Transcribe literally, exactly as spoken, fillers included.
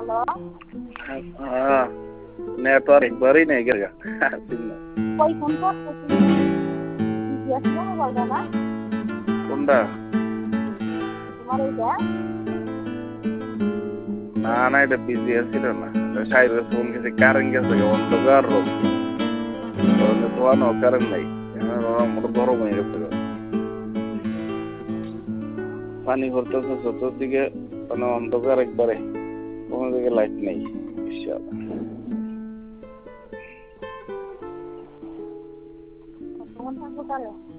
hello হ্যাঁ network একবারই নেই গেল কই ফোন করতেছি বিজি আছো না বলবা না কোনটা তোমার এইটা না না এটা বিজি আছিল না সাইড ফোন গেছে কারেন্ট গেছে অন্ধকার রোগ ধোয়ানো কারেন্ট নাই মোট গরম হয়ে গেছে পানি ভরতেছে চতুর্দিকে মানে অন্ধকার একবারে কোনো দিকে লাইট নেই বিশাল কখন থাকবো তাহলে